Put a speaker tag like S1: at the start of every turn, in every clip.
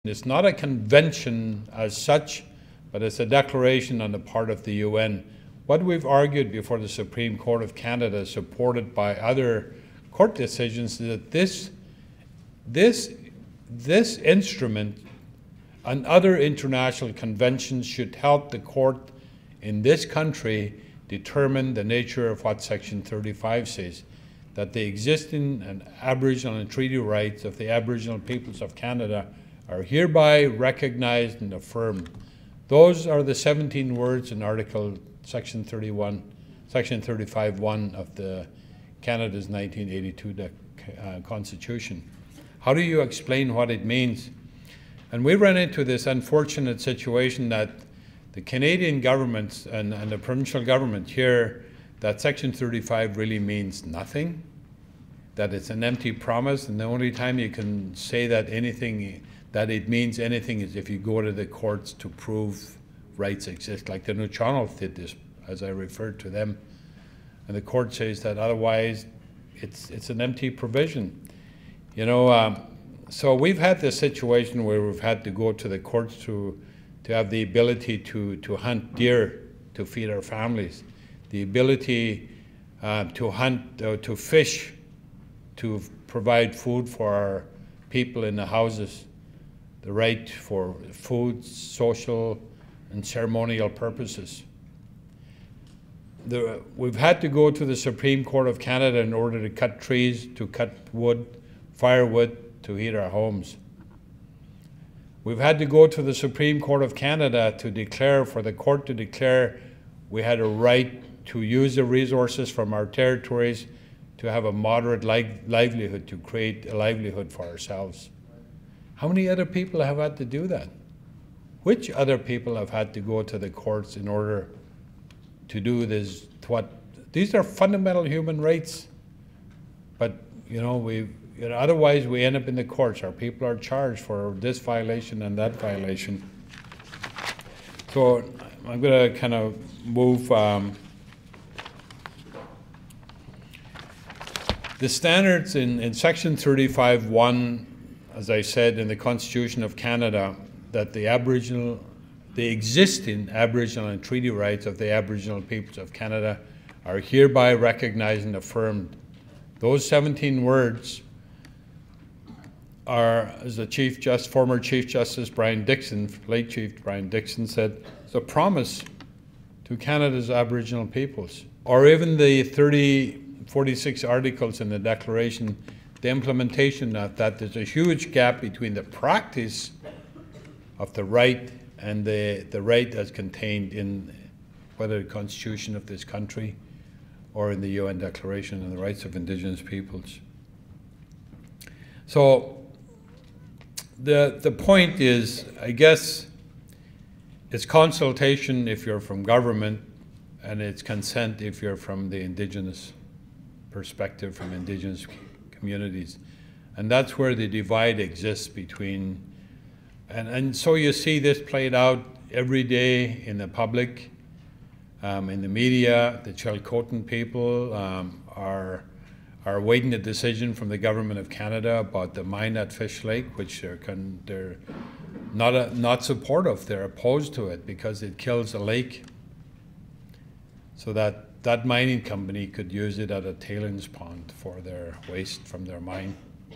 S1: It's not a convention as such, but it's a declaration on the part of the UN. What we've argued before the Supreme Court of Canada, supported by other court decisions, is that this instrument and other international conventions should help the court in this country determine the nature of what Section 35 says, that the existing and Aboriginal and treaty rights of the Aboriginal peoples of Canada are hereby recognized and affirmed. Those are the 17 words in Article Section 35(1) of the Canada's 1982 Constitution. How do you explain what it means? And we ran into this unfortunate situation that the Canadian government and the provincial government here, that Section 35 really means nothing, that it's an empty promise, and the only time you can say that it means anything is if you go to the courts to prove rights exist, like the Nuu-chah-nulth did this, as I referred to them. And the court says that otherwise it's an empty provision. You know, so we've had this situation where we've had to go to the courts to have the ability to hunt deer to feed our families, the ability to hunt, to fish, to provide food for our people in the houses, the right for food, social and ceremonial purposes. We've had to go to the Supreme Court of Canada in order to cut trees, to cut wood, firewood, to heat our homes. We've had to go to the Supreme Court of Canada to declare, for the court to declare we had a right to use the resources from our territories to have a moderate livelihood, to create a livelihood for ourselves. How many other people have had to do that? Which other people have had to go to the courts in order to do this? These are fundamental human rights. But otherwise we end up in the courts. Our people are charged for this violation and that violation. So I'm going to kind of move. The standards in Section 35(1), as I said, in the Constitution of Canada, that the existing Aboriginal and treaty rights of the Aboriginal peoples of Canada are hereby recognized and affirmed. Those 17 words are, as the former Chief Justice Brian Dickson, late Chief Brian Dickson said, it's a promise to Canada's Aboriginal peoples. Or even the 46 articles in the Declaration, the implementation of that, there's a huge gap between the practice of the right and the right as contained in whether the Constitution of this country or in the UN Declaration on the Rights of Indigenous Peoples. So the point is, I guess, it's consultation if you're from government, and it's consent if you're from the Indigenous perspective, from Indigenous communities. And that's where the divide exists between, and so you see this played out every day in the public, in the media. The Chilcotin people are awaiting a decision from the Government of Canada about the mine at Fish Lake, which they're not supportive. They're opposed to it because it kills a lake, so that mining company could use it at a tailings pond for their waste from their mine.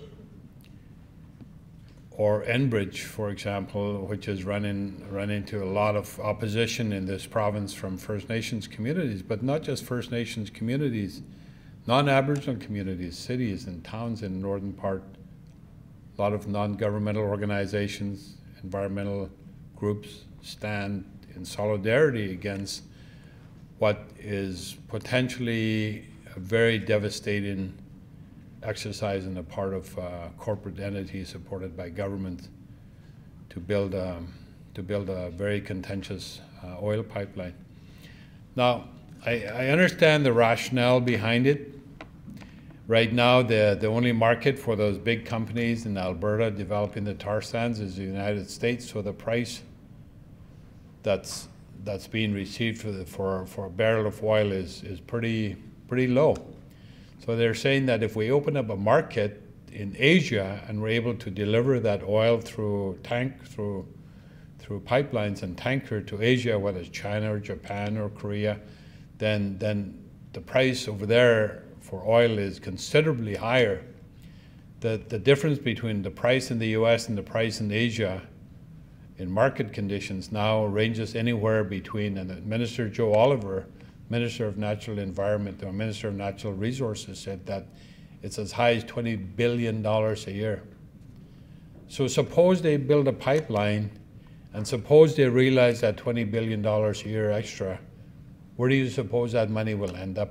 S1: Or Enbridge, for example, which has run into a lot of opposition in this province from First Nations communities, but not just First Nations communities, non-Aboriginal communities, cities and towns in the northern part, a lot of non-governmental organizations, environmental groups stand in solidarity against what is potentially a very devastating exercise on the part of corporate entities supported by government to build a very contentious oil pipeline. Now, I understand the rationale behind it. Right now, the only market for those big companies in Alberta developing the tar sands is the United States, so the price that's being received for a barrel of oil is pretty low. So they're saying that if we open up a market in Asia and we're able to deliver that oil through pipelines and tanker to Asia, whether it's China or Japan or Korea, then the price over there for oil is considerably higher. The difference between the price in the US and the price in Asia in market conditions now ranges anywhere between, and Minister Joe Oliver, Minister of Natural Environment or Minister of Natural Resources, said that it's as high as $20 billion a year. So suppose they build a pipeline and suppose they realize that $20 billion a year extra, where do you suppose that money will end up?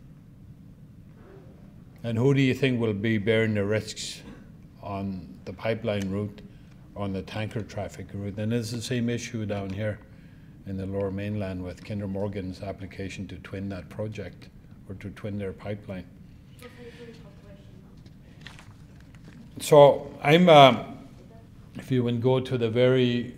S1: And who do you think will be bearing the risks on the pipeline route, on the tanker traffic route? And it's the same issue down here in the Lower Mainland with Kinder Morgan's application to twin that project or to twin their pipeline. So I'm, if you would go to the very,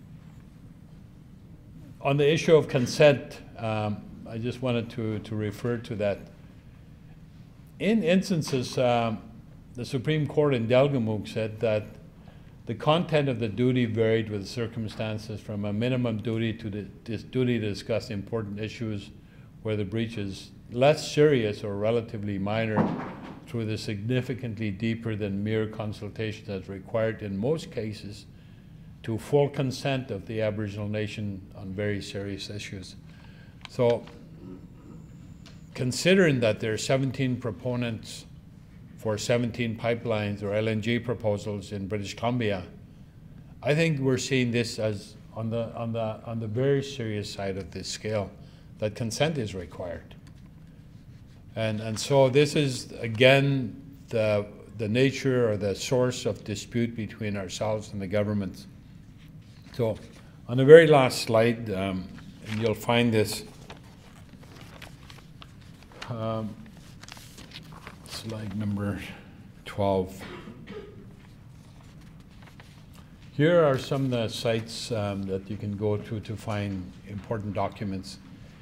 S1: on the issue of consent, I just wanted to refer to that. In instances, the Supreme Court in Delgamuukw said that the content of the duty varied with circumstances from a minimum duty to this duty to discuss important issues where the breach is less serious or relatively minor through the significantly deeper than mere consultation that's required in most cases to full consent of the Aboriginal nation on very serious issues. So considering that there are 17 proponents for 17 pipelines or LNG proposals in British Columbia, I think we're seeing this as on the very serious side of this scale, that consent is required. And so this is, again, the nature or the source of dispute between ourselves and the government. So on the very last slide, and you'll find this, slide number 12. Here are some of the sites that you can go to find important documents.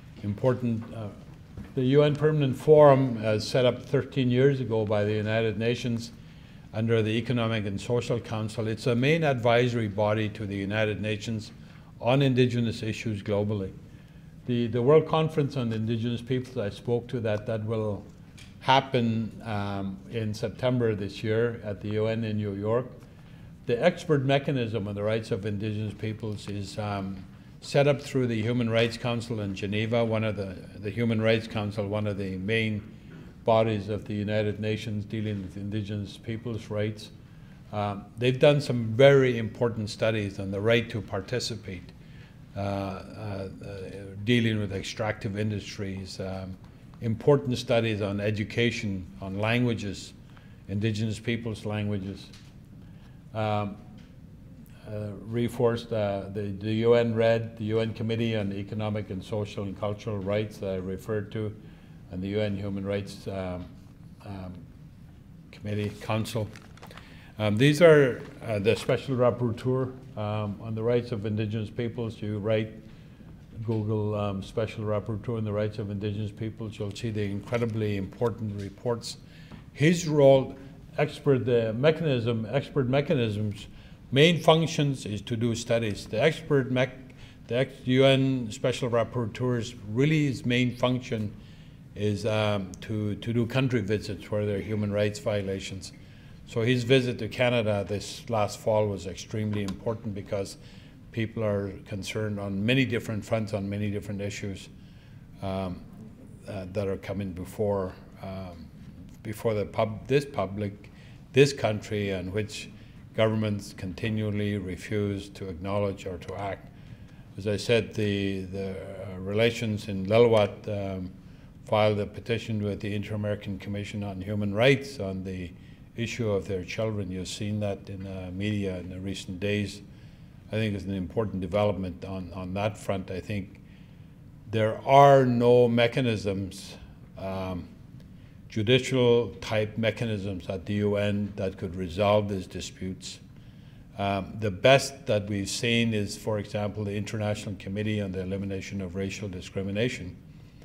S1: The UN Permanent Forum, set up 13 years ago by the United Nations under the Economic and Social Council. It's a main advisory body to the United Nations on Indigenous issues globally. The World Conference on Indigenous Peoples, I spoke to that will happen in September this year at the UN in New York. The expert mechanism on the rights of Indigenous peoples is set up through the Human Rights Council in Geneva, the Human Rights Council, one of the main bodies of the United Nations dealing with Indigenous peoples' rights. They've done some very important studies on the right to participate, dealing with extractive industries, important studies on education, on languages, Indigenous peoples' languages. Reinforced the UN RED, the UN Committee on Economic and Social and Cultural Rights that I referred to, and the UN Human Rights Committee, Council. These are the Special Rapporteur on the rights of Indigenous peoples. You write Google Special Rapporteur on the rights of Indigenous peoples, you'll see the incredibly important reports. His role, expert mechanisms, main functions is to do studies. The UN Special Rapporteur's really his main function is to do country visits where there are human rights violations. So his visit to Canada this last fall was extremely important because people are concerned on many different fronts, on many different issues that are coming before this country, and which governments continually refuse to acknowledge or to act. As I said, the relations in Lillooet filed a petition with the Inter-American Commission on Human Rights on the issue of their children. You've seen that in the media in the recent days. I think it's an important development on that front. I think there are no mechanisms, judicial type mechanisms at the UN that could resolve these disputes. The best that we've seen is, for example, the International Committee on the Elimination of Racial Discrimination.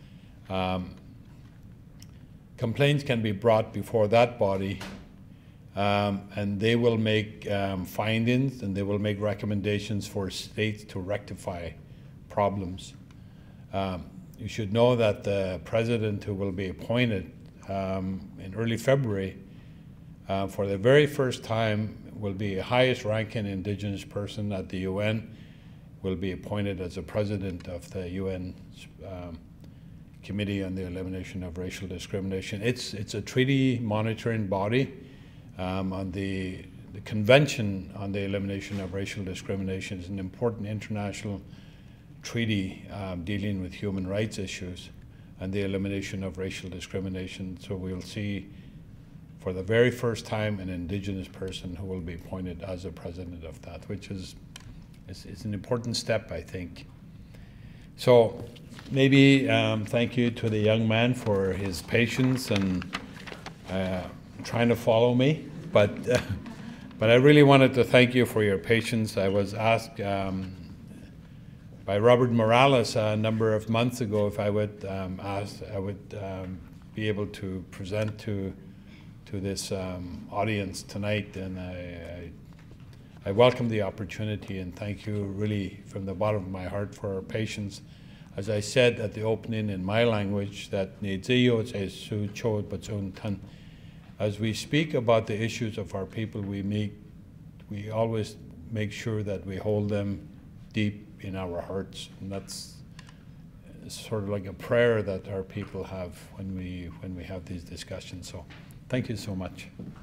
S1: Complaints can be brought before that body, and they will make findings, and they will make recommendations for states to rectify problems. You should know that the president who will be appointed in early February, for the very first time, will be a highest ranking Indigenous person at the UN, will be appointed as the president of the UN Committee on the Elimination of Racial Discrimination. It's a treaty monitoring body on the Convention on the Elimination of Racial Discrimination. Is an important international treaty dealing with human rights issues and the elimination of racial discrimination. So we'll see for the very first time an Indigenous person who will be appointed as the president of that, which is an important step, I think. So maybe thank you to the young man for his patience and trying to follow me, but I really wanted to thank you for your patience. I was asked by Robert Morales a number of months ago if I would be able to present to this audience tonight, and I welcome the opportunity and thank you really from the bottom of my heart for your patience. As I said at the opening in my language, that as we speak about the issues of our people, we always make sure that we hold them deep in our hearts, and that's sort of like a prayer that our people have when we have these discussions. So thank you so much.